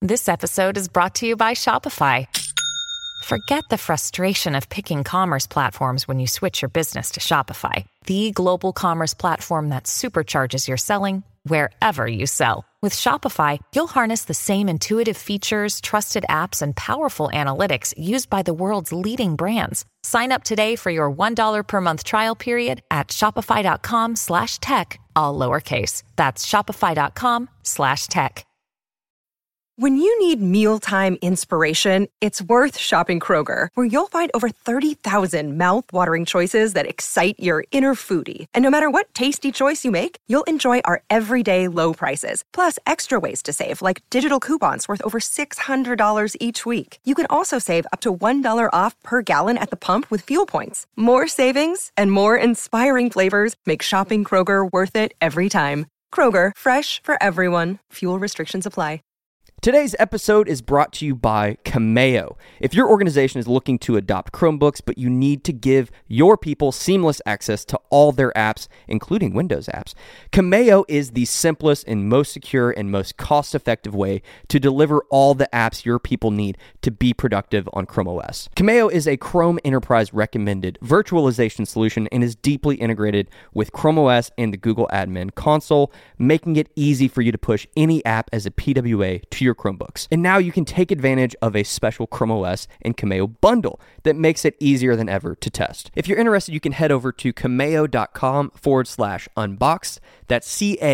This episode is brought to you by Shopify. Forget the frustration of picking commerce platforms when you switch your business to Shopify, the global commerce platform that supercharges your selling wherever you sell. With Shopify, you'll harness the same intuitive features, trusted apps, and powerful analytics used by the world's leading brands. Sign up today for your $1 per month trial period at shopify.com/tech, all lowercase. That's shopify.com/tech. When you need mealtime inspiration, it's worth shopping Kroger, where you'll find over 30,000 mouth-watering choices that excite your inner foodie. And no matter what tasty choice you make, you'll enjoy our everyday low prices, plus extra ways to save, like digital coupons worth over $600 each week. You can also save up to $1 off per gallon at the pump with fuel points. More savings and more inspiring flavors make shopping Kroger worth it every time. Kroger, fresh for everyone. Fuel restrictions apply. Today's episode is brought to you by Cameo. If your organization is looking to adopt Chromebooks, but you need to give your people seamless access to all their apps, including Windows apps, Cameo is the simplest and most secure and most cost-effective way to deliver all the apps your people need to be productive on Chrome OS. Cameo is a Chrome Enterprise recommended virtualization solution and is deeply integrated with Chrome OS and the Google Admin Console, making it easy for you to push any app as a PWA to your Chromebooks. And now you can take advantage of a special Chrome OS and Cameo bundle that makes it easier than ever to test. If you're interested, you can head over to cameo.com/unboxed. That's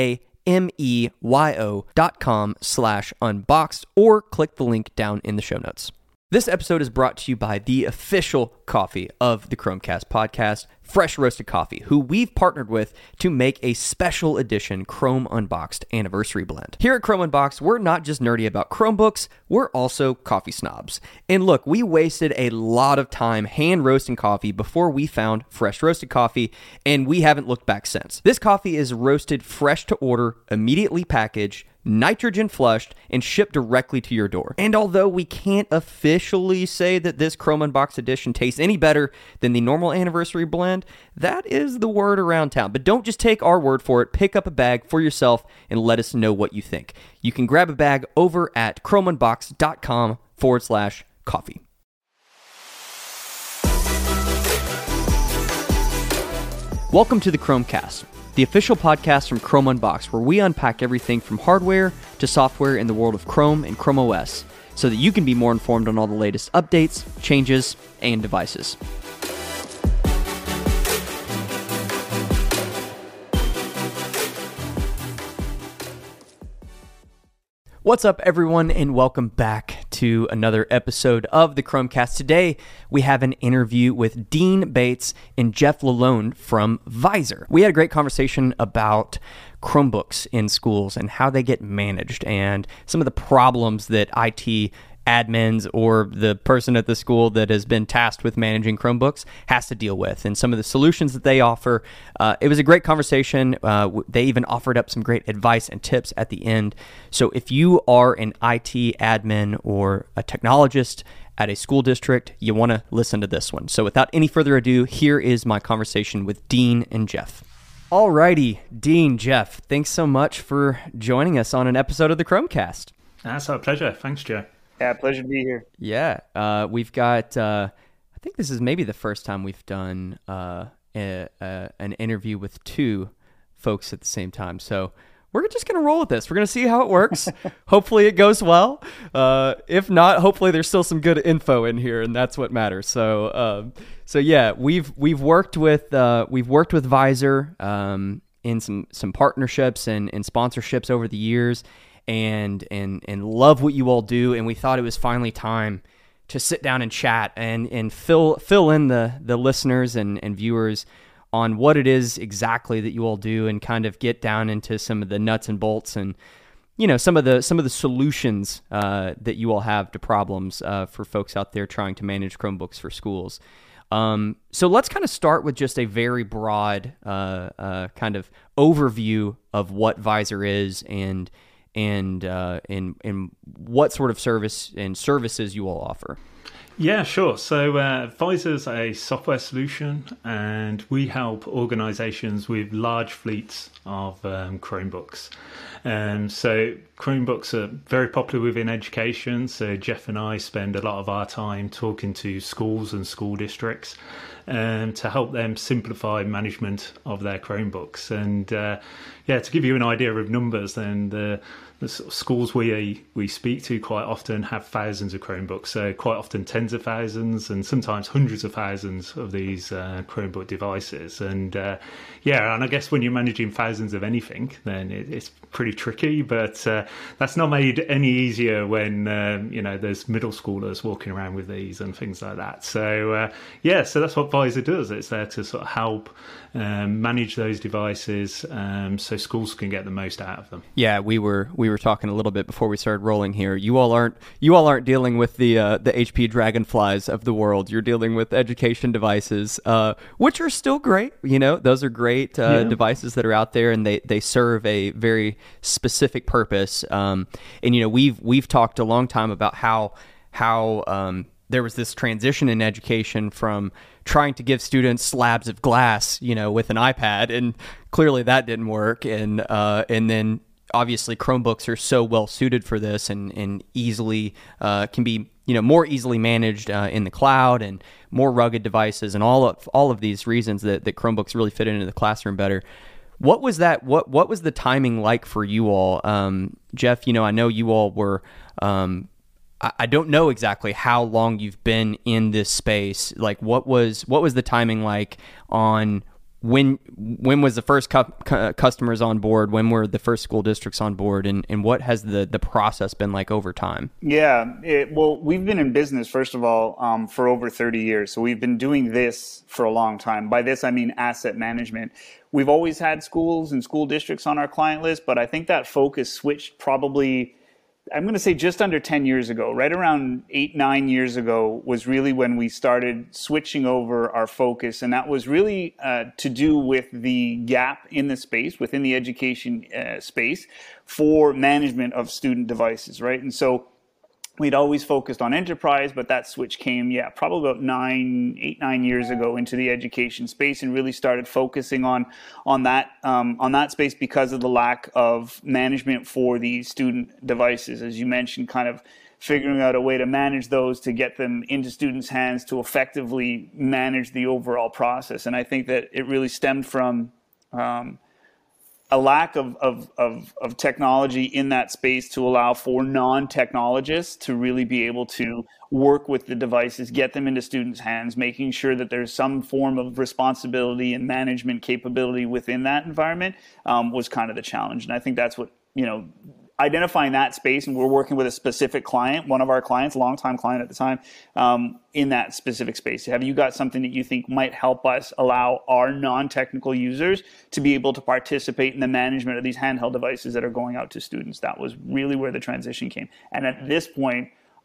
CAMEYO.com/unboxed, or click the link down in the show notes. This episode is brought to you by the official coffee of the Chromecast podcast, Fresh Roasted Coffee, who we've partnered with to make a special edition Chrome Unboxed anniversary blend. Here at Chrome Unboxed, we're not just nerdy about Chromebooks, we're also coffee snobs. And look, we wasted a lot of time hand roasting coffee before we found Fresh Roasted Coffee, and we haven't looked back since. This coffee is roasted fresh to order, immediately packaged, nitrogen flushed, and shipped directly to your door. And although we can't officially say that this Chrome Unboxed edition tastes any better than the normal anniversary blend, that is the word around town. But don't just take our word for it. Pick up a bag for yourself and let us know what you think. You can grab a bag over at chromeunboxed.com/coffee. Welcome to the Chromecast, the official podcast from Chrome Unboxed, where we unpack everything from hardware to software in the world of Chrome and Chrome OS, so that you can be more informed on all the latest updates, changes, and devices. What's up, everyone, and welcome back to another episode of the Chromecast. Today, we have an interview with Dean Bates and Jeff Lalone from Visor. We had a great conversation about Chromebooks in schools and how they get managed and some of the problems that IT admins or the person at the school that has been tasked with managing Chromebooks has to deal with, and some of the solutions that they offer. It was a great conversation. They even offered up some great advice and tips at the end. So if you are an IT admin or a technologist at a school district, you want to listen to this one. So without any further ado, here is my conversation with Dean and Jeff. Alrighty, Dean, Jeff, thanks so much for joining us on an episode of the Chromecast. That's our pleasure. Thanks, Joe. Yeah, pleasure to be here. Yeah, we've got, I think this is maybe the first time we've done an interview with two folks at the same time. So we're just going to roll with this. We're going to see how it works. Hopefully it goes well. If not, hopefully there's still some good info in here, and that's what matters. So yeah, we've worked with Visor in some partnerships and sponsorships over the years. And love what you all do, and we thought it was finally time to sit down and chat and fill in the listeners and viewers on what it is exactly that you all do, and kind of get down into some of the nuts and bolts and some of the solutions that you all have to problems for folks out there trying to manage Chromebooks for schools. So let's kind of start with just a very broad kind of overview of what Visor is and what sort of services you all offer. Yeah, sure. So Pfizer's a software solution, and we help organizations with large fleets of Chromebooks. So Chromebooks are very popular within education. So Jeff and I spend a lot of our time talking to schools and school districts to help them simplify management of their Chromebooks. And to give you an idea of numbers, then the sort of schools we speak to quite often have thousands of Chromebooks, so quite often tens of thousands and sometimes hundreds of thousands of these Chromebook devices. And and I guess when you're managing thousands of anything, then it's pretty tricky, but that's not made any easier when there's middle schoolers walking around with these and things like that. So so that's what Pfizer does. It's there to sort of help manage those devices so schools can get the most out of them. Yeah, we were talking a little bit before we started rolling here. You all aren't dealing with the HP Dragonflies of the world. You're dealing with education devices, which are still great. Those are great devices that are out there, and they serve a very specific purpose. And we've talked a long time about how there was this transition in education from trying to give students slabs of glass, with an iPad, and clearly that didn't work. And then obviously Chromebooks are so well suited for this, and easily can be more easily managed in the cloud, and more rugged devices, and all of these reasons that Chromebooks really fit into the classroom better. What was that? What was the timing like for you all, Jeff? I know you all were. I don't know exactly how long you've been in this space. Like, what was the timing like on when was the first customers on board? When were the first school districts on board? And what has the process been like over time? Yeah, well, we've been in business, first of all, for over 30 years. So we've been doing this for a long time. By this, I mean asset management. We've always had schools and school districts on our client list, but I think that focus switched probably, I'm going to say just under 10 years ago. Right around 8-9 years ago was really when we started switching over our focus. And that was really to do with the gap in the space, within the education space, for management of student devices, right? And so we'd always focused on enterprise, but that switch came, probably about 8-9 years ago into the education space, and really started focusing on that space because of the lack of management for the student devices. As you mentioned, kind of figuring out a way to manage those, to get them into students' hands, to effectively manage the overall process. And I think that it really stemmed from a lack of technology in that space to allow for non-technologists to really be able to work with the devices, get them into students' hands, making sure that there's some form of responsibility and management capability within that environment was kind of the challenge. And I think that's what, identifying that space, and we're working with a specific client, one of our clients, longtime client at the time, in that specific space. Have you got something that you think might help us allow our non-technical users to be able to participate in the management of these handheld devices that are going out to students? That was really where the transition came. And at this point,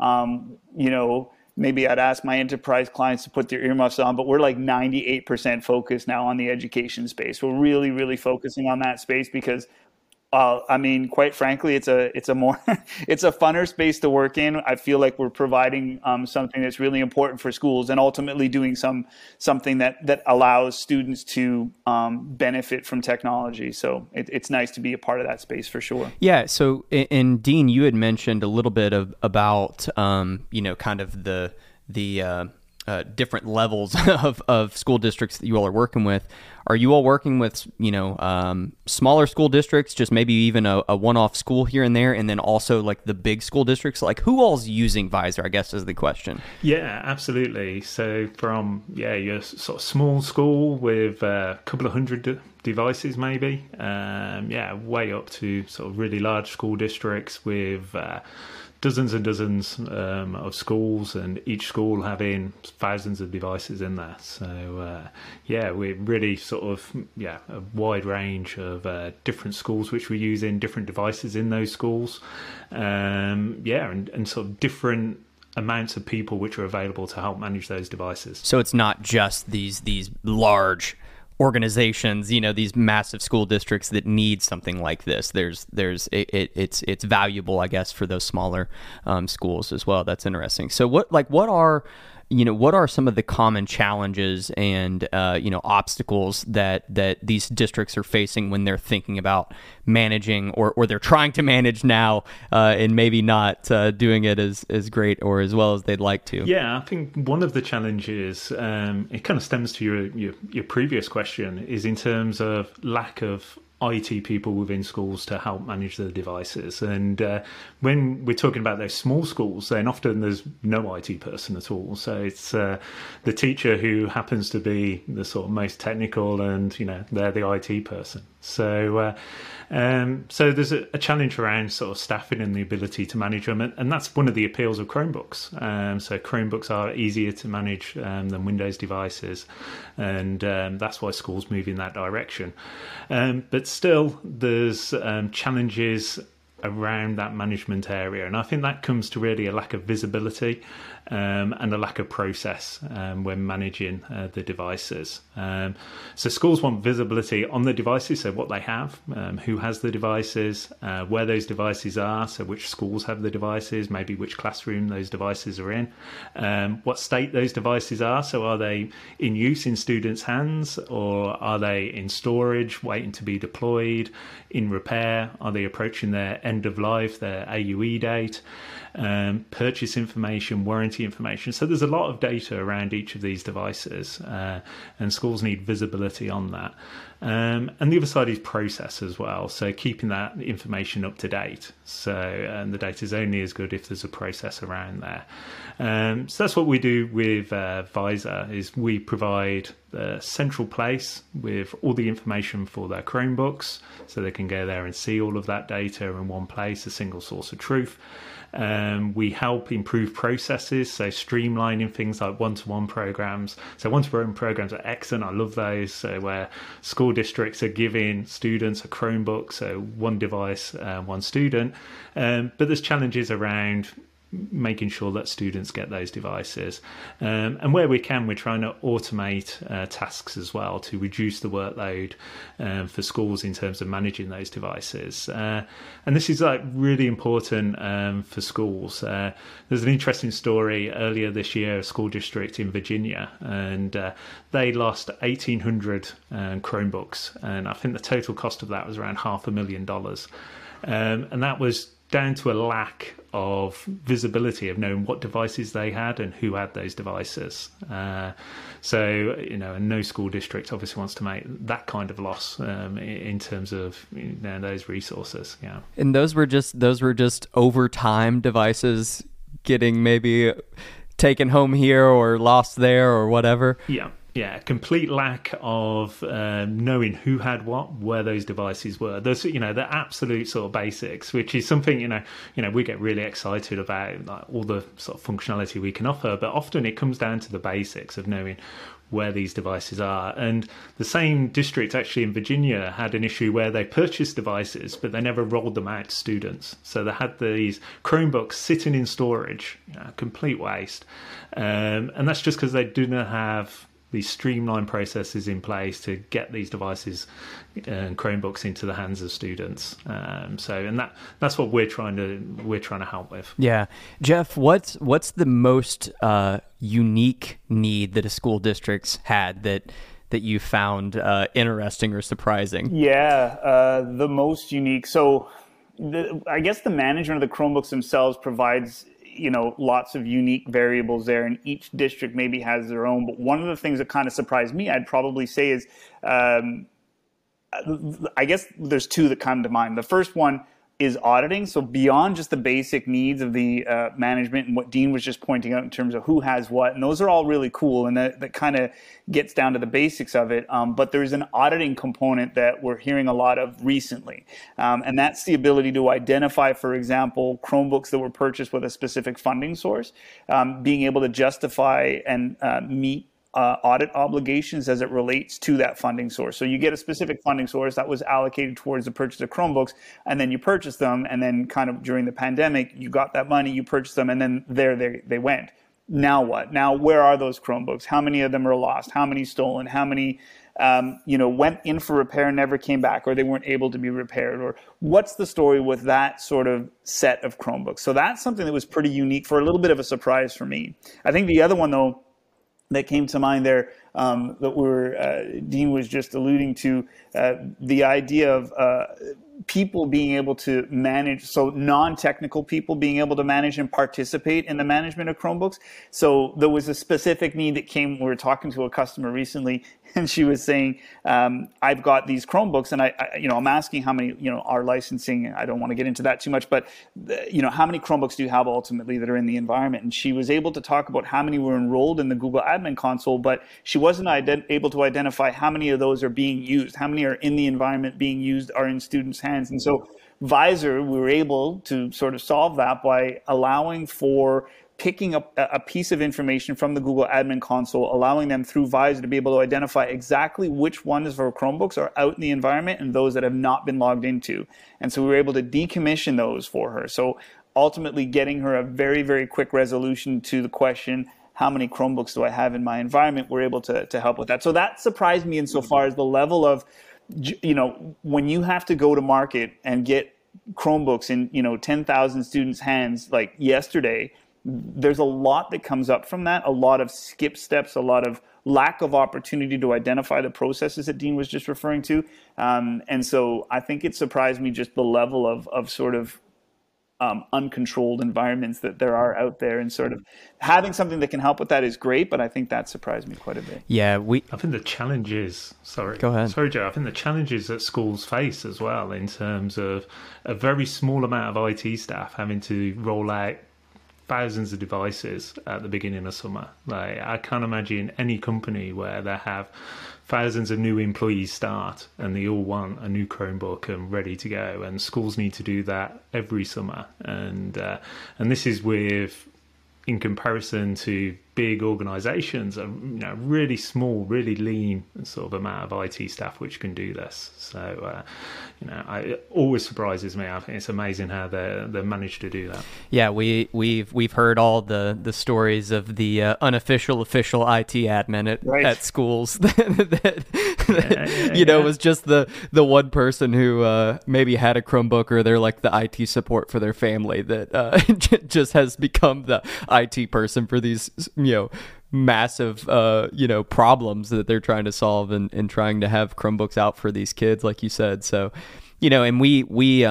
maybe I'd ask my enterprise clients to put their earmuffs on, but we're like 98% focused now on the education space. We're really, really focusing on that space because quite frankly, it's a more it's a funner space to work in. I feel like we're providing something that's really important for schools, and ultimately doing something that allows students to benefit from technology. So it's nice to be a part of that space for sure. Yeah. So, and Dean, you had mentioned a little bit about kind of the different levels of school districts that you all are working with. Are you all working with, smaller school districts, just maybe even a one-off school here and there, and then also like the big school districts? Like, who all's using Pfizer, I guess, is the question. Yeah, absolutely. So from, your sort of small school with a couple of hundred devices maybe, way up to sort of really large school districts with dozens and dozens of schools, and each school having thousands of devices in there. So we're really sort of a wide range of different schools which we use in different devices in those schools, and sort of different amounts of people which are available to help manage those devices. So it's not just these large organizations, these massive school districts that need something like this. It's valuable, I guess, for those smaller schools as well. That's interesting. So what are some of the common challenges and obstacles that these districts are facing when they're thinking about managing or they're trying to manage now and maybe not doing it as great or as well as they'd like to? Yeah, I think one of the challenges, it kind of stems to your previous question, is in terms of lack of IT people within schools to help manage the devices. And when we're talking about those small schools, then often there's no IT person at all. So it's the teacher who happens to be the sort of most technical, and they're the IT person. So there's a challenge around sort of staffing and the ability to manage them, and that's one of the appeals of Chromebooks. So Chromebooks are easier to manage than Windows devices, and that's why schools move in that direction. But still, there's challenges around that management area, and I think that comes to really a lack of visibility and a lack of process when managing the devices. So schools want visibility on the devices, so what they have, who has the devices, where those devices are, so which schools have the devices, maybe which classroom those devices are in, what state those devices are, so are they in use in students' hands, or are they in storage waiting to be deployed, in repair, are they approaching their end of life, their AUE date, purchase information, warranty information. So there's a lot of data around each of these devices, and schools need visibility on that. And the other side is process as well, so keeping that information up to date. So the data is only as good if there's a process around there. So that's what we do with Visor, is we provide a central place with all the information for their Chromebooks, so they can go there and see all of that data in one place, a single source of truth. We help improve processes, so streamlining things like one-to-one programs. So one-to-one programs are excellent. I love those. So where school districts are giving students a Chromebook, so one device, one student. But there's challenges around making sure that students get those devices. And where we can, we're trying to automate tasks as well to reduce the workload for schools in terms of managing those devices. And this is really important for schools. There's an interesting story earlier this year, a school district in Virginia, and they lost 1,800 Chromebooks. And I think the total cost of that was around $500,000. And that was down to a lack of visibility of knowing what devices they had and who had those devices. So, and no school district obviously wants to make that kind of loss in terms of those resources. Yeah. And those were just over time devices getting maybe taken home here or lost there or whatever. Yeah. Yeah, complete lack of knowing who had what, where those devices were. Those, the absolute sort of basics, which is something, we get really excited about, like all the sort of functionality we can offer. But often it comes down to the basics of knowing where these devices are. And the same district actually in Virginia had an issue where they purchased devices, but they never rolled them out to students. So they had these Chromebooks sitting in storage, complete waste. And that's just because they do not have these streamlined processes in place to get these devices and Chromebooks into the hands of students. That's what we're trying to help with. Yeah, Jeff, what's the most unique need that a school district's had that you found interesting or surprising? Yeah, the most unique. So, I guess the management of the Chromebooks themselves provides lots of unique variables there, and each district maybe has their own. But one of the things that kind of surprised me, I'd probably say, is I guess there's two that come to mind. The first one is auditing. So beyond just the basic needs of the management and what Dean was just pointing out in terms of who has what, and those are all really cool, and that kind of gets down to the basics of it. But there's an auditing component that we're hearing a lot of recently, and that's the ability to identify, for example, Chromebooks that were purchased with a specific funding source, being able to justify and meet audit obligations as it relates to that funding source. So you get a specific funding source that was allocated towards the purchase of Chromebooks, and then you purchase them, and then kind of during the pandemic, you got that money, you purchased them, and then there they went. now what? Now, where are those Chromebooks? How many of them are lost? How many stolen? How many, went in for repair and never came back, or they weren't able to be repaired? Or what's the story with that sort of set of Chromebooks? So that's something that was pretty unique, for a little bit of a surprise for me. I think the other one, though, that came to mind there, Dean was just alluding to, the idea of people being able to manage, so non-technical people being able to manage and participate in the management of Chromebooks. So there was a specific need that came. We were talking to a customer recently, and she was saying, I've got these Chromebooks, and I'm asking how many, our licensing, I don't want to get into that too much, but how many Chromebooks do you have ultimately that are in the environment? And she was able to talk about how many were enrolled in the Google Admin Console, but she wasn't able to identify how many of those are being used, how many are in the environment being used, are in students' hands. And so Visor, we were able to sort of solve that by allowing for picking up a piece of information from the Google Admin Console, allowing them through Visor to be able to identify exactly which ones of our Chromebooks are out in the environment and those that have not been logged into. And so we were able to decommission those for her. So ultimately getting her a very, very quick resolution to the question, how many Chromebooks do I have in my environment? We're able to help with that. So that surprised me insofar as the level of, when you have to go to market and get Chromebooks in, 10,000 students' hands like yesterday, there's a lot that comes up from that, a lot of skip steps, a lot of lack of opportunity to identify the processes that Dean was just referring to. And so I think it surprised me just the level of sort of uncontrolled environments that there are out there, and sort of having something that can help with that is great, but I think that surprised me quite a bit. Yeah, I think the challenges, Go ahead. Sorry, Joe. I think the challenges that schools face as well, in terms of a very small amount of IT staff having to roll out thousands of devices at the beginning of summer. Like, I can't imagine any company where they have thousands of new employees start and they all want a new Chromebook and ready to go. And schools need to do that every summer. And this is with, in comparison to big organizations, a really small, really lean sort of amount of IT staff which can do this. So, it always surprises me. I think it's amazing how they managed to do that. Yeah, we've heard all the stories of the official IT admin at schools that was just the one person who maybe had a Chromebook, or they're like the IT support for their family that just has become the IT person for these massive problems that they're trying to solve, and trying to have Chromebooks out for these kids, like you said. So and we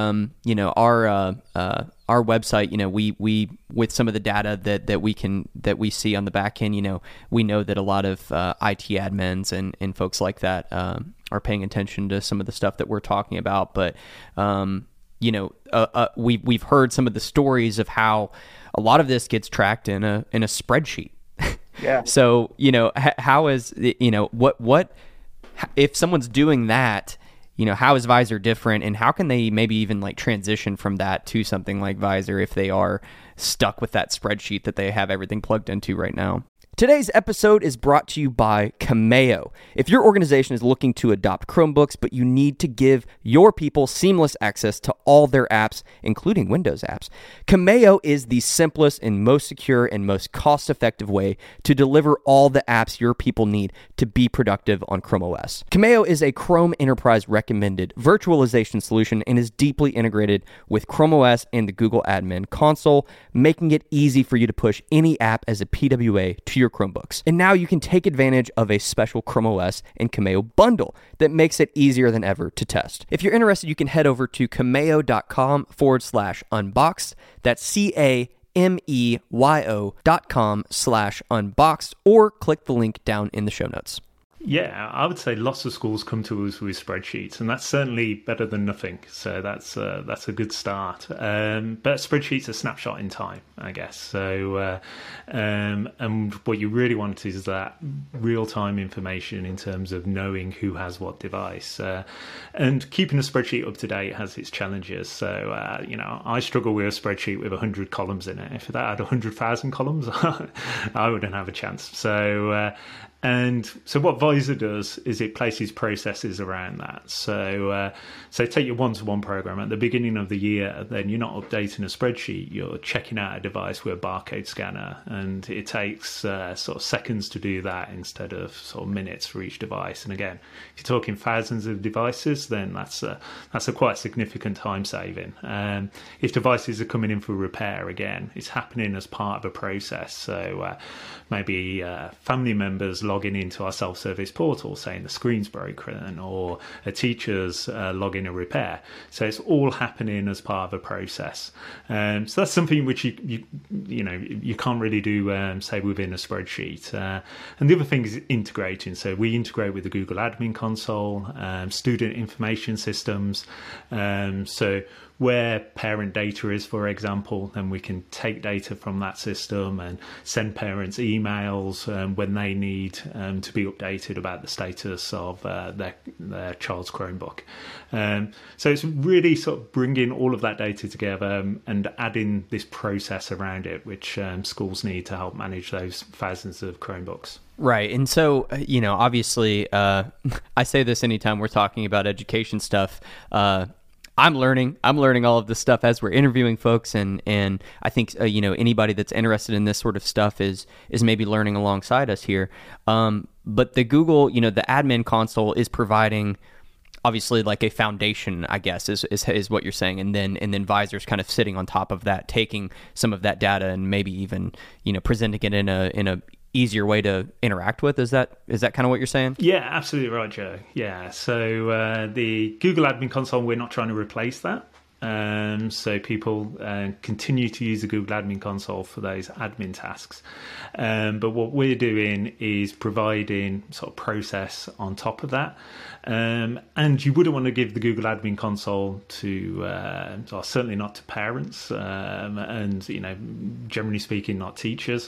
our website, we with some of the data that we see on the back end, we know that a lot of IT admins and folks like that are paying attention to some of the stuff that we're talking about. But we've heard some of the stories of how a lot of this gets tracked in a spreadsheet. Yeah. So, how is, what if someone's doing that, how is Visor different, and how can they maybe even like transition from that to something like Visor if they are stuck with that spreadsheet that they have everything plugged into right now? Today's episode is brought to you by Cameo. If your organization is looking to adopt Chromebooks, but you need to give your people seamless access to all their apps, including Windows apps, Cameo is the simplest and most secure and most cost-effective way to deliver all the apps your people need to be productive on Chrome OS. Cameo is a Chrome Enterprise recommended virtualization solution and is deeply integrated with Chrome OS and the Google Admin Console, making it easy for you to push any app as a PWA to your Chromebooks. And now you can take advantage of a special Chrome OS and Cameo bundle that makes it easier than ever to test. If you're interested, you can head over to cameo.com/unboxed. That's cameo.com/unboxed, or click the link down in the show notes. Yeah, I would say lots of schools come to us with spreadsheets, and that's certainly better than nothing. So that's a good start. But spreadsheets are a snapshot in time, I guess. So, and what you really want is that real-time information in terms of knowing who has what device. And keeping a spreadsheet up to date has its challenges. So, I struggle with a spreadsheet with 100 columns in it. If that had 100,000 columns, I wouldn't have a chance. So, And so what Visor does is it places processes around that. So take your one-to-one program at the beginning of the year, then you're not updating a spreadsheet, you're checking out a device with a barcode scanner, and it takes sort of seconds to do that instead of sort of minutes for each device. And again, if you're talking thousands of devices, then that's a quite significant time saving. If devices are coming in for repair, again, it's happening as part of a process. So maybe family members logging into our self-service portal saying the screen's broken, or a teacher's logging a repair. So it's all happening as part of a process. So that's something which you can't really do, say, within a spreadsheet. And the other thing is integrating. So we integrate with the Google Admin Console, student information systems. So where parent data is, for example, then we can take data from that system and send parents emails when they need to be updated about the status of their child's Chromebook. So it's really sort of bringing all of that data together and adding this process around it, which schools need to help manage those thousands of Chromebooks. Right. And so, obviously, I say this anytime we're talking about education stuff. I'm learning all of this stuff as we're interviewing folks, and I think anybody that's interested in this sort of stuff is maybe learning alongside us here. But the Google, the admin console is providing obviously like a foundation, I guess, is what you're saying, and then Visor's kind of sitting on top of that, taking some of that data and maybe even presenting it in a easier way to interact with. Is that kind of what you're saying? Yeah, absolutely right, Joe. Yeah, so the Google Admin Console, we're not trying to replace that. So people continue to use the Google Admin Console for those admin tasks. But what we're doing is providing sort of process on top of that. And you wouldn't want to give the Google Admin Console to, or certainly not to parents, and generally speaking, not teachers.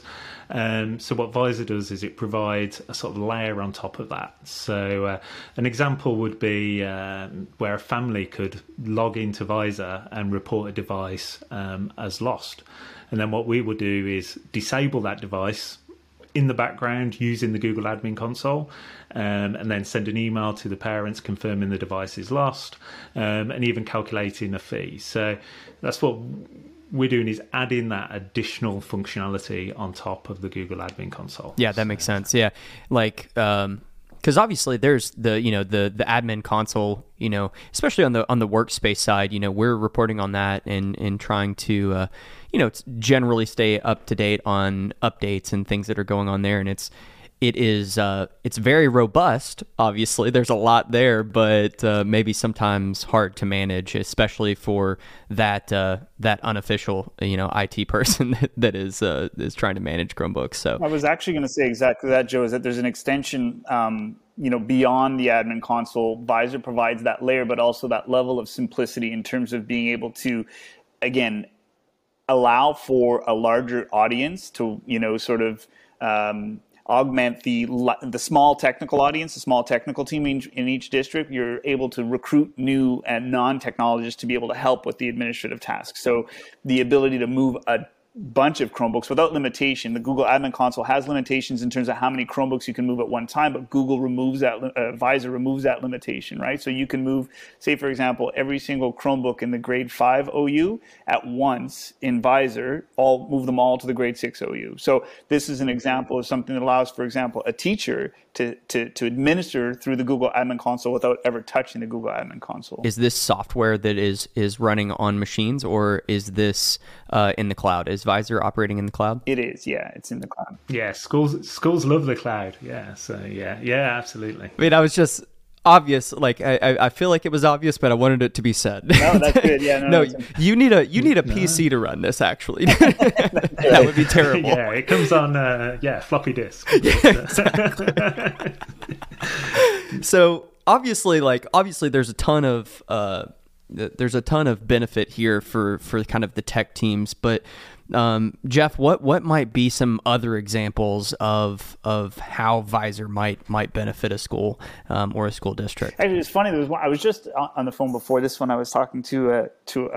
So what Visor does is it provides a sort of layer on top of that. So an example would be where a family could log into Visor and report a device as lost. And then what we would do is disable that device in the background using the Google Admin Console, and then send an email to the parents confirming the device is lost, and even calculating a fee. So that's what we're doing, is adding that additional functionality on top of the Google Admin Console. Yeah, that makes sense. Yeah, like because obviously there's the admin console, especially on the workspace side, we're reporting on that and trying to generally stay up to date on updates and things that are going on there, and it's very robust. Obviously, there's a lot there, but maybe sometimes hard to manage, especially for that unofficial IT person that is trying to manage Chromebooks. So I was actually going to say exactly that, Joe. Is that there's an extension, beyond the admin console. Visor provides that layer, but also that level of simplicity in terms of being able to, again, allow for a larger audience to augment the small technical audience, the small technical team in each district. You're able to recruit new and non-technologists to be able to help with the administrative tasks. So the ability to move a bunch of Chromebooks without limitation. The Google Admin Console has limitations in terms of how many Chromebooks you can move at one time, but Google removes that, Visor removes that limitation, right? So you can move, say for example, every single Chromebook in the grade 5 OU at once in Visor, move them all to the grade 6 OU. So this is an example of something that allows, for example, a teacher to administer through the Google Admin Console without ever touching the Google Admin Console. Is this software that is running on machines, or is this in the cloud? Is Visor operating in the cloud? It is, yeah. It's in the cloud. Yeah, schools love the cloud. Yeah, so yeah, absolutely. I mean, I was just obvious. Like I feel like it was obvious, but I wanted it to be said. No, that's good. Yeah, no. You need a PC to run this. Actually, that would be terrible. Yeah, it comes on floppy disk. Exactly. So obviously, there's a ton of benefit here for kind of the tech teams, but Jeff, what might be some other examples of how Visor might benefit a school or a school district? Actually, it's funny. I was just on the phone before this one. I was talking to a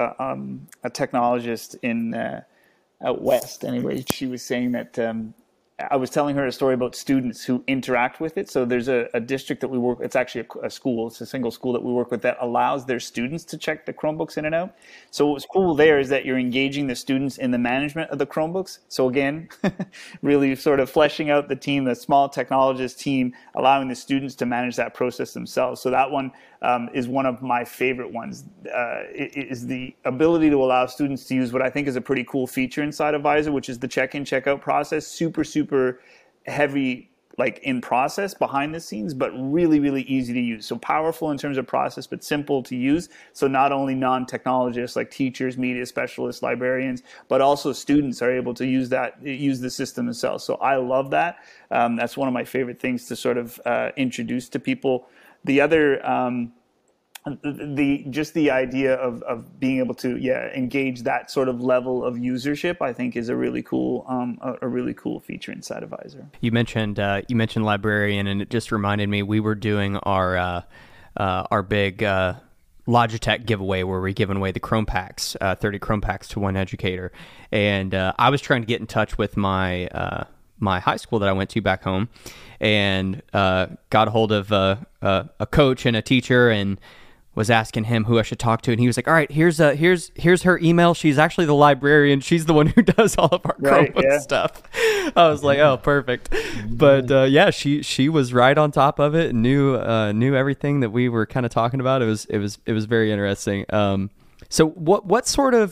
technologist in out west. Anyway, she was saying that I was telling her a story about students who interact with it. So there's a district that we work, it's actually a school, it's a single school that we work with that allows their students to check the Chromebooks in and out. So what's cool there is that you're engaging the students in the management of the Chromebooks. So again, really sort of fleshing out the team, the small technologist team, allowing the students to manage that process themselves. So that one is one of my favorite ones. It is the ability to allow students to use what I think is a pretty cool feature inside of Visor, which is the check-in, check-out process. Super heavy, like in process behind the scenes, but really, really easy to use. So powerful in terms of process, but simple to use. So not only non-technologists like teachers, media specialists, librarians, but also students are able to use the system themselves. So I love that. That's one of my favorite things to sort of introduce to people. The other, the idea of being able to engage that sort of level of usership, I think, is a really cool feature inside of Visor. You mentioned librarian, and it just reminded me we were doing our big Logitech giveaway where we're giving away the Chrome Packs, 30 Chrome Packs to one educator, and I was trying to get in touch with my my high school that I went to back home, and got a hold of a coach and a teacher, and was asking him who I should talk to, and he was like, "All right, here's her email. She's actually the librarian. She's the one who does all of our Chromebook stuff." I was like, "Oh, perfect." But she was right on top of it and knew everything that we were kind of talking about. It was very interesting. So what sort of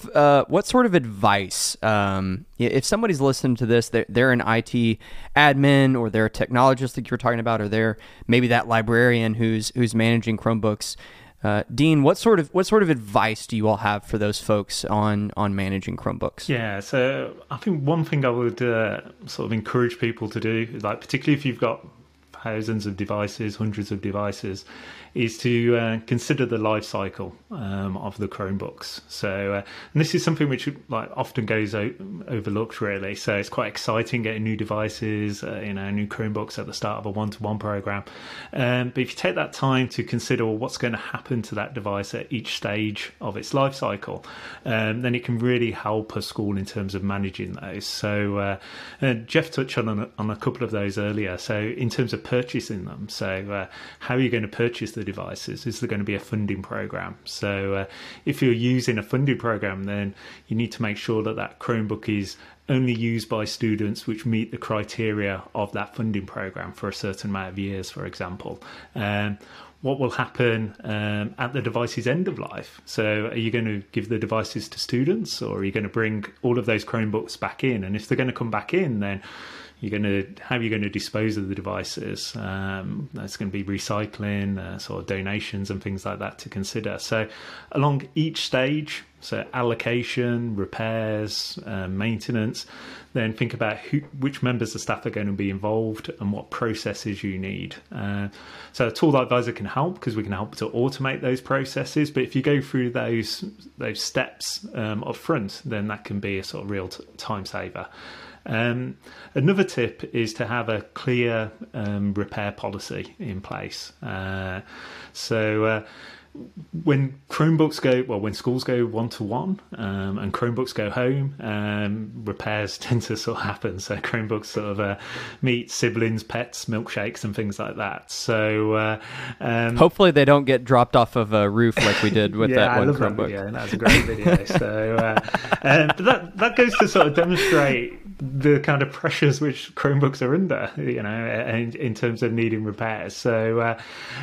advice, if somebody's listening to this, they're an IT admin, or they're a technologist like you were talking about, or they're maybe that librarian who's managing Chromebooks, Dean, what sort of advice do you all have for those folks on managing Chromebooks? Yeah, so I think one thing I would sort of encourage people to do, like particularly if you've got thousands of devices, hundreds of devices, is to consider the life cycle of the Chromebooks. So, and this is something which often goes overlooked, really. So it's quite exciting getting new devices, new Chromebooks at the start of a one-to-one program. But if you take that time to consider what's going to happen to that device at each stage of its life cycle, then it can really help a school in terms of managing those. So Jeff touched on a couple of those earlier. So in terms of purchasing them, so how are you going to purchase the devices? Is there going to be a funding program? So if you're using a funding program, then you need to make sure that Chromebook is only used by students which meet the criteria of that funding program for a certain amount of years, for example. What will happen at the device's end of life? So are you going to give the devices to students, or are you going to bring all of those Chromebooks back in? And if they're going to come back in, then how are you going to dispose of the devices? There's going to be recycling, sort of donations and things like that to consider. So along each stage, so allocation, repairs, maintenance, then think about which members of staff are going to be involved and what processes you need. So a tool like Visor can help, because we can help to automate those processes. But if you go through those steps up front, then that can be a sort of real time saver. Another tip is to have a clear repair policy in place. So when schools go one-to-one and Chromebooks go home, repairs tend to sort of happen. So Chromebooks sort of meet siblings, pets, milkshakes and things like that. So hopefully they don't get dropped off of a roof like we did with that one Chromebook. Yeah, that's a great video. So but that goes to sort of demonstrate the kind of pressures which Chromebooks are under, in terms of needing repairs. So,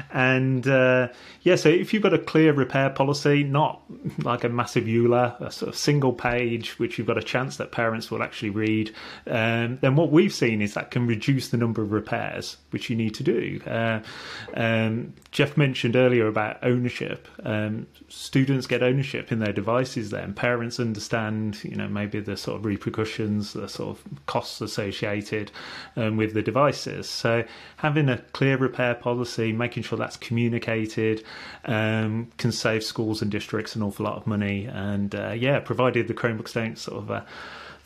so if you've got a clear repair policy, not like a massive EULA, a sort of single page, which you've got a chance that parents will actually read, then what we've seen is that can reduce the number of repairs which you need to do. Jeff mentioned earlier about ownership. Students get ownership in their devices then. Parents understand, maybe the sort of repercussions, the sort of costs associated with the devices. So having a clear repair policy, making sure that's communicated, can save schools and districts an awful lot of money. And provided the Chromebooks don't sort of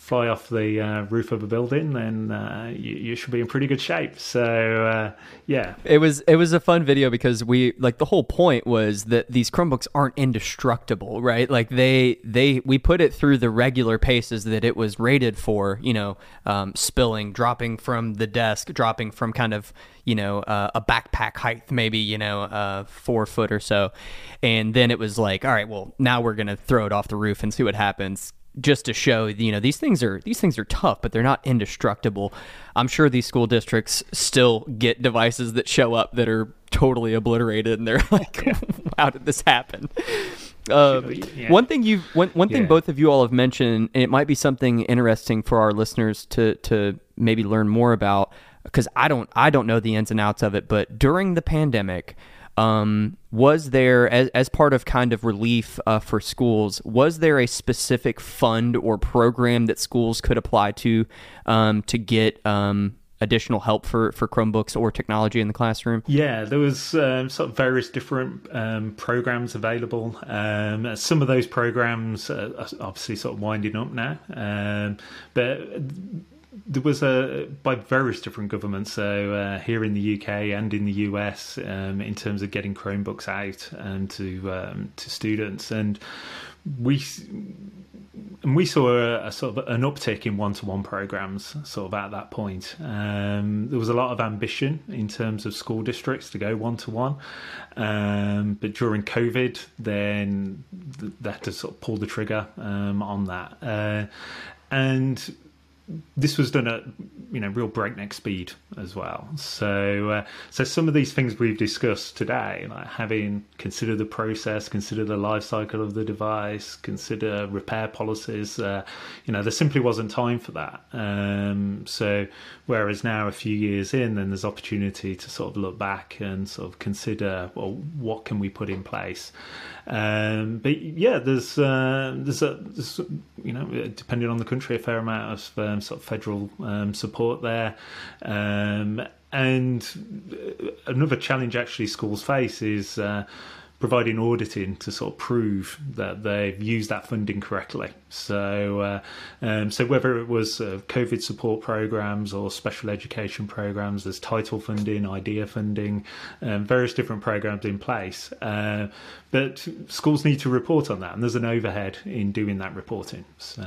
fly off the roof of a building, then you should be in pretty good shape. So yeah, it was a fun video because we the whole point was that these Chromebooks aren't indestructible, right? Like we put it through the regular paces that it was rated for, spilling, dropping from the desk, dropping from kind of a backpack height, maybe 4 foot or so, and then it was like, all right, well, now we're gonna throw it off the roof and see what happens, just to show these things are tough, but they're not indestructible. I'm sure these school districts still get devices that show up that are totally obliterated, and they're like, how did this happen? One thing both of you all have mentioned, and it might be something interesting for our listeners to maybe learn more about, because I don't know the ins and outs of it, but during the pandemic, was there, as part of kind of relief for schools, was there a specific fund or program that schools could apply to get additional help for Chromebooks or technology in the classroom? Yeah, there was sort of various different programs available. Some of those programs are obviously sort of winding up now, but there was by various different governments, so here in the UK and in the US, in terms of getting Chromebooks out to students, and we saw a sort of an uptick in one-to-one programs sort of at that point. There was a lot of ambition in terms of school districts to go one-to-one, but during COVID, then they had to sort of pull the trigger on that, and this was done at real breakneck speed as well. So some of these things we've discussed today, like having consider the process, consider the life cycle of the device, consider repair policies, there simply wasn't time for that. So whereas now, a few years in, then there's opportunity to sort of look back and sort of consider, well, what can we put in place? But yeah, there's depending on the country, a fair amount of sort of federal support there. And another challenge actually schools face is providing auditing to sort of prove that they've used that funding correctly. So whether it was COVID support programs or special education programs, there's title funding, IDEA funding, various different programs in place. But schools need to report on that, and there's an overhead in doing that reporting. So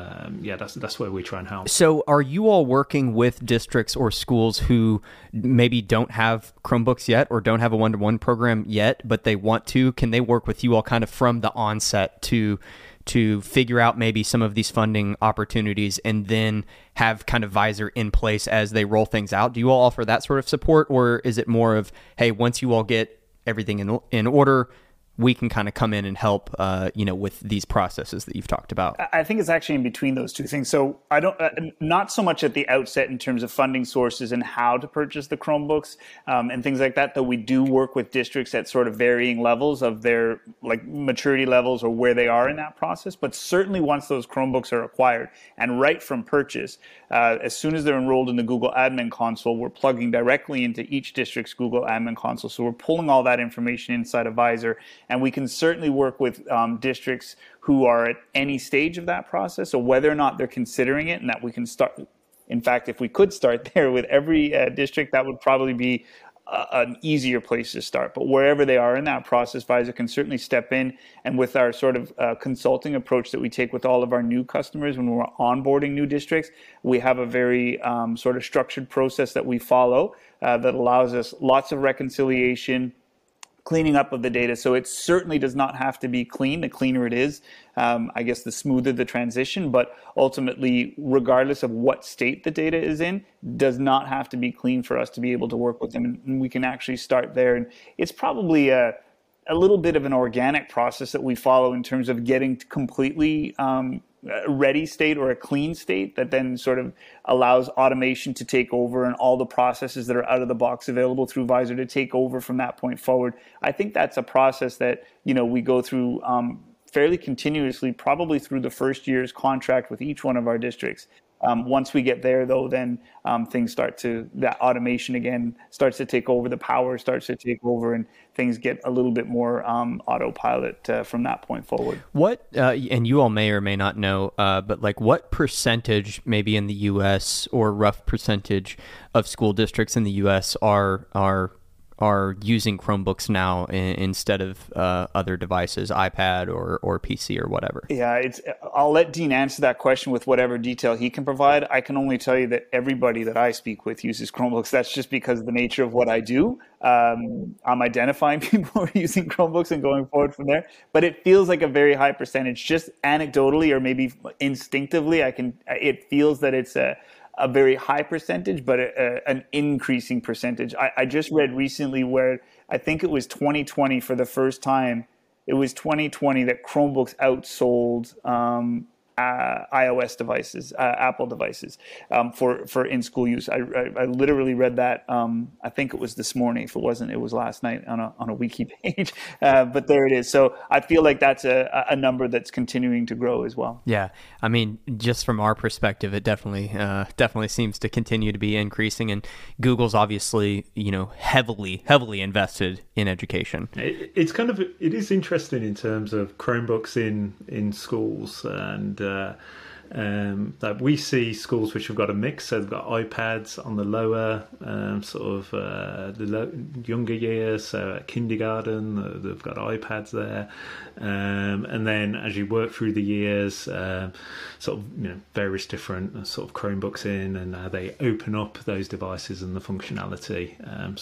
that's where we try and help. So are you all working with districts or schools who maybe don't have Chromebooks yet or don't have a one-to-one program yet, but they want to? Can they work with you all kind of from the onset to figure out maybe some of these funding opportunities and then have kind of Visor in place as they roll things out? Do you all offer that sort of support, or is it more of, hey, once you all get everything in order, we can kind of come in and help, with these processes that you've talked about? I think it's actually in between those two things. So I don't, not so much at the outset in terms of funding sources and how to purchase the Chromebooks and things like that, though we do work with districts at sort of varying levels of their maturity levels or where they are in that process. But certainly once those Chromebooks are acquired and right from purchase, as soon as they're enrolled in the Google Admin Console, we're plugging directly into each district's Google Admin Console. So we're pulling all that information inside of Visor. And we can certainly work with districts who are at any stage of that process, so whether or not they're considering it, and that we can start. In fact, if we could start there with every district, that would probably be an easier place to start. But wherever they are in that process, Visor can certainly step in. And with our sort of consulting approach that we take with all of our new customers when we're onboarding new districts, we have a very sort of structured process that we follow that allows us lots of reconciliation, cleaning up of the data. So it certainly does not have to be clean. The cleaner it is, I guess the smoother the transition, but ultimately, regardless of what state the data is in, does not have to be clean for us to be able to work with them. And we can actually start there. And it's probably a little bit of an organic process that we follow in terms of getting completely a ready state or a clean state that then sort of allows automation to take over and all the processes that are out of the box available through Visor to take over from that point forward. I think that's a process that, we go through fairly continuously, probably through the first year's contract with each one of our districts. Once we get there, though, then that automation again starts to take over, the power starts to take over, and things get a little bit more autopilot from that point forward. What, and you all may or may not know, but like what percentage maybe in the U.S. or rough percentage of school districts in the U.S. are using Chromebooks now instead of other devices, iPad or PC or whatever? Yeah, I'll let Dean answer that question with whatever detail he can provide. I can only tell you that everybody that I speak with uses Chromebooks. That's just because of the nature of what I do. I'm identifying people who are using Chromebooks and going forward from there. But it feels like a very high percentage, just anecdotally or maybe instinctively. It feels that it's a very high percentage, but an increasing percentage. I just read recently where I think it was 2020 for the first time. It was 2020 that Chromebooks outsold iOS devices, Apple devices, for in-school use. I literally read that. I think it was this morning. If it wasn't, it was last night on a wiki page. But there it is. So I feel like that's a number that's continuing to grow as well. Yeah, I mean, just from our perspective, it definitely seems to continue to be increasing. And Google's obviously, heavily invested in education. It is interesting in terms of Chromebooks in schools, and that we see schools which have got a mix. So they've got iPads on the lower younger years. So at kindergarten, they've got iPads there, and then as you work through the years, various different sort of Chromebooks in, and they open up those devices and the functionality.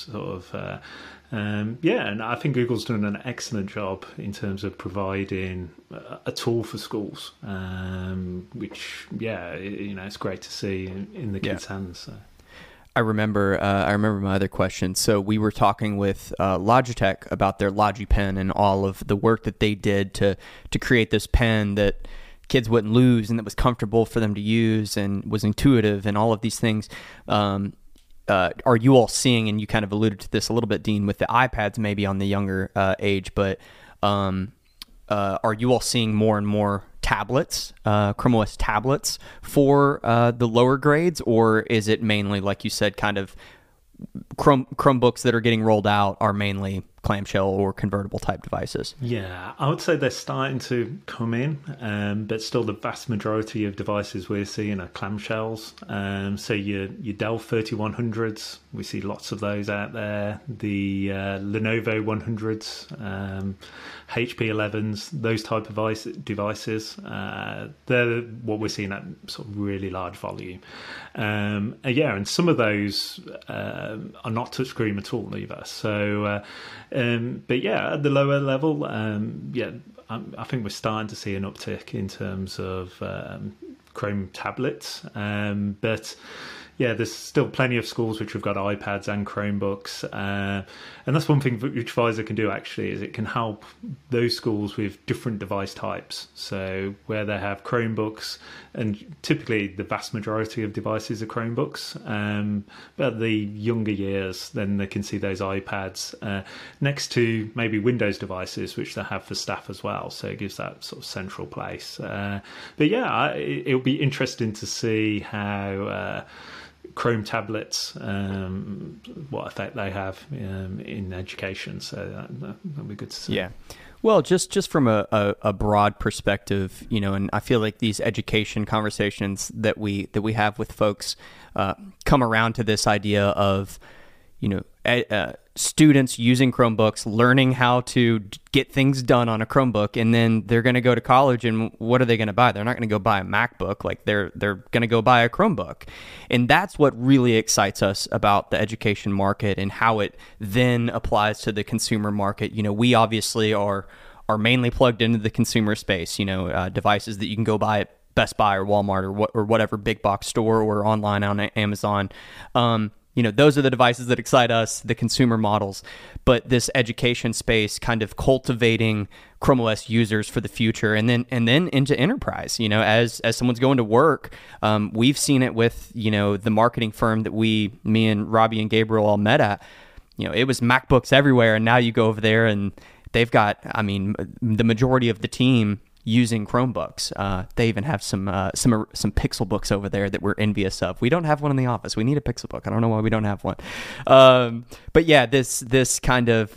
And I think Google's done an excellent job in terms of providing a tool for schools, which, it's great to see in the kids' hands. So. I remember my other question. So we were talking with Logitech about their LogiPen and all of the work that they did to create this pen that kids wouldn't lose and that was comfortable for them to use and was intuitive and all of these things. Are you all seeing, and you kind of alluded to this a little bit, Dean, with the iPads maybe on the younger age, but are you all seeing more and more tablets, Chrome OS tablets for the lower grades, or is it mainly, like you said, kind of Chromebooks that are getting rolled out are mainly clamshell or convertible type devices? Yeah, I would say they're starting to come in, but still the vast majority of devices we're seeing are clamshells. So your Dell 3100s, we see lots of those out there. The Lenovo 100s, HP 11s, those type of devices, they're what we're seeing at sort of really large volume. And some of those are not touchscreen at all either. So, at the lower level, I think we're starting to see an uptick in terms of Chrome tablets. But there's still plenty of schools which have got iPads and Chromebooks. And that's one thing which Visor can do, actually, is it can help those schools with different device types. So where they have Chromebooks, and typically the vast majority of devices are Chromebooks, but the younger years, then they can see those iPads next to maybe Windows devices, which they have for staff as well. So it gives that sort of central place. It'll be interesting to see how Chrome tablets, what effect they have in education. So that'll be good to see. Yeah. Well, just from a broad perspective, and I feel like these education conversations that we have with folks come around to this idea of, students using Chromebooks, learning how to get things done on a Chromebook, and then they're going to go to college, and what are they going to buy? They're not going to go buy a MacBook. Like they're going to go buy a Chromebook. And that's what really excites us about the education market and how it then applies to the consumer market. We obviously are mainly plugged into the consumer space, devices that you can go buy at Best Buy or Walmart or whatever big box store or online on Amazon. Those are the devices that excite us, the consumer models. But this education space, kind of cultivating Chrome OS users for the future, and then into enterprise. As someone's going to work, we've seen it with the marketing firm that me and Robbie and Gabriel all met at. It was MacBooks everywhere, and now you go over there and they've got, the majority of the team using Chromebooks. They even have some Pixel books over there that we're envious of. We don't have one in the office. We need a Pixel book. I don't know why we don't have one. But yeah, this kind of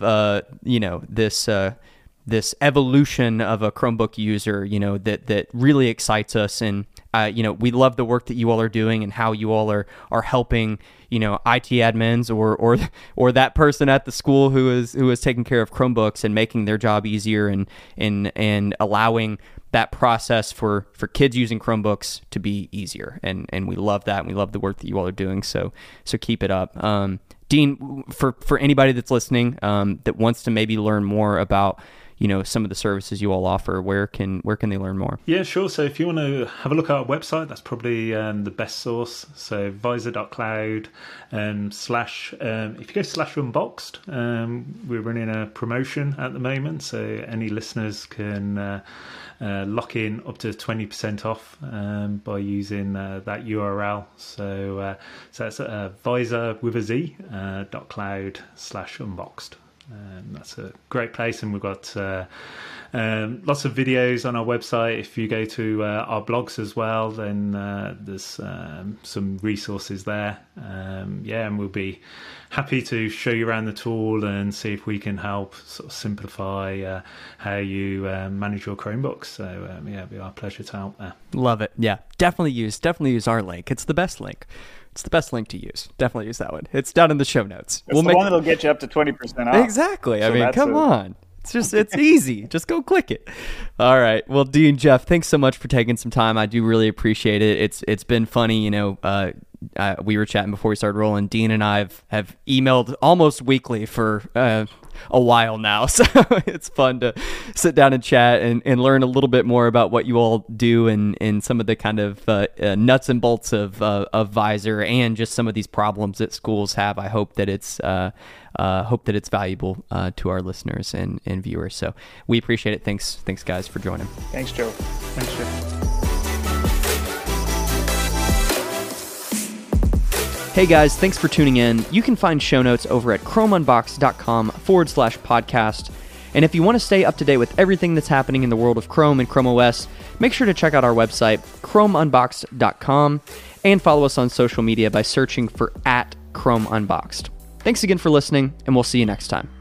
this evolution of a Chromebook user, that really excites us. And we love the work that you all are doing and how you all are helping IT admins or that person at the school who is taking care of Chromebooks and making their job easier and allowing that process for kids using Chromebooks to be easier. And we love that, and we love the work that you all are doing. So keep it up. Dean, for anybody that's listening that wants to maybe learn more about some of the services you all offer, where can they learn more? Yeah, sure. So if you want to have a look at our website, that's probably the best source. So visor.cloud if you go /unboxed, we're running a promotion at the moment. So any listeners can lock in up to 20% off by using that URL. So that's visor with a Z .cloud/unboxed. That's a great place, and we've got lots of videos on our website. If you go to our blogs as well, then there's some resources there. And we'll be happy to show you around the tool and see if we can help sort of simplify how you manage your Chromebooks. So it'd be our pleasure to help there. Love it. Yeah, definitely use our link. It's the best link. It's the best link to use. Definitely use that one. It's down in the show notes. It's the one that'll get you up to 20% off. Exactly. So I mean, come on. It's easy. Just go click it. All right. Well, Dean, Jeff, thanks so much for taking some time. I do really appreciate it. It's been funny. We were chatting before we started rolling. Dean and I have emailed almost weekly for a while now, so it's fun to sit down and chat and learn a little bit more about what you all do and some of the kind of nuts and bolts of Visor and just some of these problems that schools have. I hope that it's valuable to our listeners and viewers. So we appreciate it. Thanks guys for joining. Thanks, Joe. Thanks, Joe. Hey guys, thanks for tuning in. You can find show notes over at chromeunboxed.com/podcast. And if you want to stay up to date with everything that's happening in the world of Chrome and Chrome OS, make sure to check out our website, chromeunboxed.com, and follow us on social media by searching for @ChromeUnboxed. Thanks again for listening, and we'll see you next time.